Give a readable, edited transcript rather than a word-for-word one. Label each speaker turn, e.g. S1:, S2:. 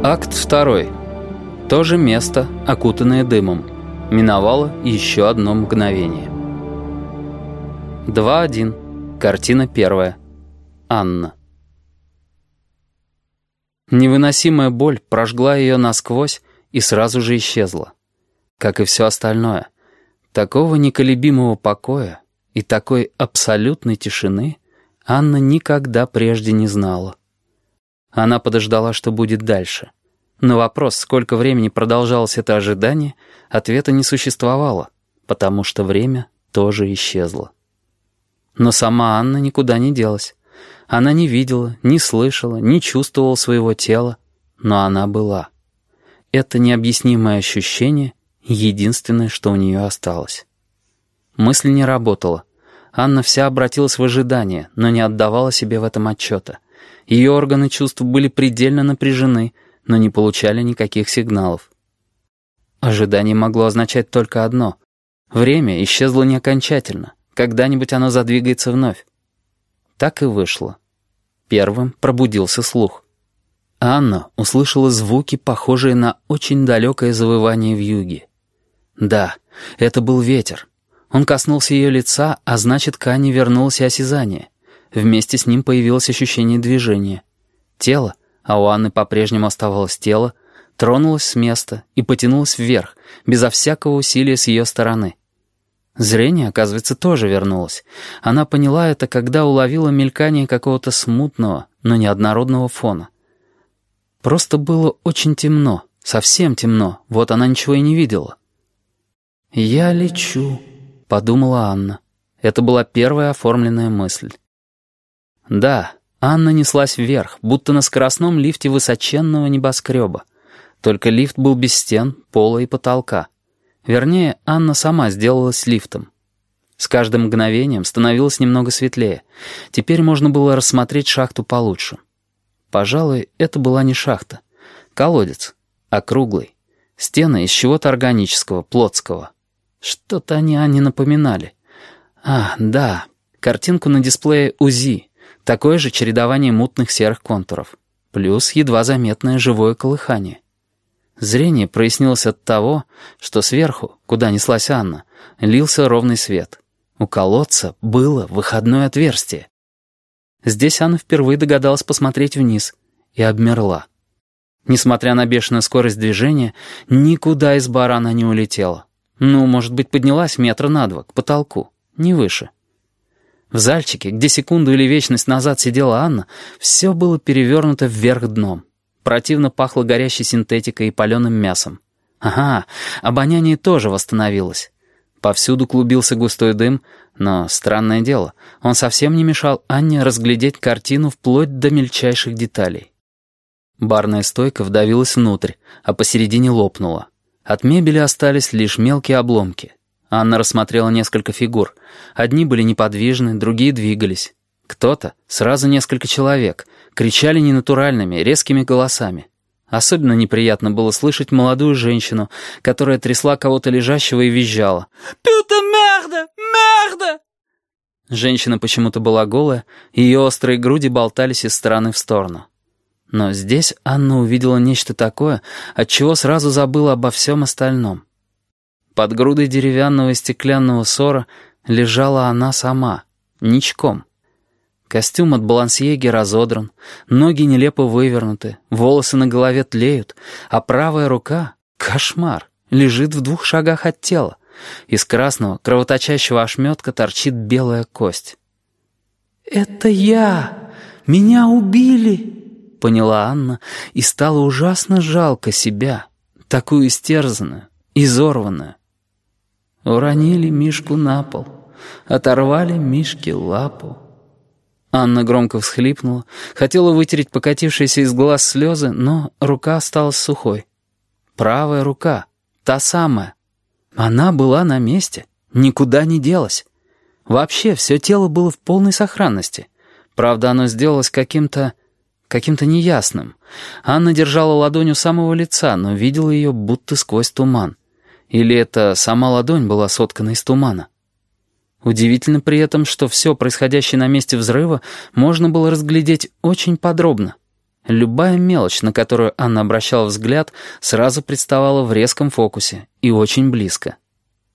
S1: Акт 2. То же место, окутанное дымом. Миновало еще одно мгновение. 2.1. Картина 1. Анна. Невыносимая боль прожгла ее насквозь и сразу же исчезла. Как и все остальное. Такого неколебимого покоя и такой абсолютной тишины Анна никогда прежде не знала. Она подождала, что будет дальше. На вопрос, сколько времени продолжалось это ожидание, ответа не существовало, потому что время тоже исчезло. Но сама Анна никуда не делась. Она не видела, не слышала, не чувствовала своего тела, но она была. Это необъяснимое ощущение — единственное, что у нее осталось. Мысль не работала. Анна вся обратилась в ожидание, но не отдавала себе в этом отчета. Ее органы чувств были предельно напряжены, но не получали никаких сигналов. Ожидание могло означать только одно. Время исчезло не окончательно. Когда-нибудь оно задвигается вновь. Так и вышло. Первым пробудился слух. Анна услышала звуки, похожие на очень далекое завывание вьюги. Да, это был ветер. Он коснулся ее лица, а значит, к Анне вернулось и осязание. Вместе с ним появилось ощущение движения. Тело, а у Анны по-прежнему оставалось тело, тронулось с места и потянулось вверх, безо всякого усилия с ее стороны. Зрение, оказывается, тоже вернулось. Она поняла это, когда уловила мелькание какого-то смутного, но неоднородного фона. Просто было очень темно, совсем темно, вот она ничего и не видела. «Я лечу», — подумала Анна. Это была первая оформленная мысль. Да, Анна неслась вверх, будто на скоростном лифте высоченного небоскреба. Только лифт был без стен, пола и потолка. Вернее, Анна сама сделалась лифтом. С каждым мгновением становилось немного светлее. Теперь можно было рассмотреть шахту получше. Пожалуй, это была не шахта. Колодец, округлый. Стены из чего-то органического, плотского. Что-то они Анне напоминали. Да, картинку на дисплее УЗИ. Такое же чередование мутных серых контуров. Плюс едва заметное живое колыхание. Зрение прояснилось от того, что сверху, куда неслась Анна, лился ровный свет. У колодца было выходное отверстие. Здесь Анна впервые догадалась посмотреть вниз и обмерла. Несмотря на бешеную скорость движения, никуда из бара она не улетела. Может быть, поднялась метра на 2 к потолку, не выше. В зальчике, где секунду или вечность назад сидела Анна, все было перевернуто вверх дном. Противно пахло горящей синтетикой и паленым мясом. Ага, обоняние тоже восстановилось. Повсюду клубился густой дым, но, странное дело, он совсем не мешал Анне разглядеть картину вплоть до мельчайших деталей. Барная стойка вдавилась внутрь, а посередине лопнула. От мебели остались лишь мелкие обломки. Анна рассмотрела несколько фигур. Одни были неподвижны, другие двигались. Кто-то, сразу несколько человек, кричали ненатуральными, резкими голосами. Особенно неприятно было слышать молодую женщину, которая трясла кого-то лежащего и визжала. «Пюта мерда! Мерда!» Женщина почему-то была голая, и ее острые груди болтались из стороны в сторону. Но здесь Анна увидела нечто такое, от чего сразу забыла обо всем остальном. Под грудой деревянного и стеклянного ссора лежала она сама, ничком. Костюм от балансьеги разодран, ноги нелепо вывернуты, волосы на голове тлеют, а правая рука — кошмар, лежит в 2 шагах от тела. Из красного, кровоточащего ошметка торчит белая кость. «Это я! Меня убили!» — поняла Анна, и стало ужасно жалко себя, такую истерзанную, изорванную. Уронили Мишку на пол, оторвали Мишке лапу. Анна громко всхлипнула, хотела вытереть покатившиеся из глаз слезы, но рука осталась сухой. Правая рука, та самая. Она была на месте, никуда не делась. Вообще, все тело было в полной сохранности. Правда, оно сделалось каким-то неясным. Анна держала ладонь у самого лица, но видела ее будто сквозь туман. Или это сама ладонь была соткана из тумана? Удивительно при этом, что все происходящее на месте взрыва можно было разглядеть очень подробно. Любая мелочь, на которую Анна обращала взгляд, сразу представала в резком фокусе и очень близко.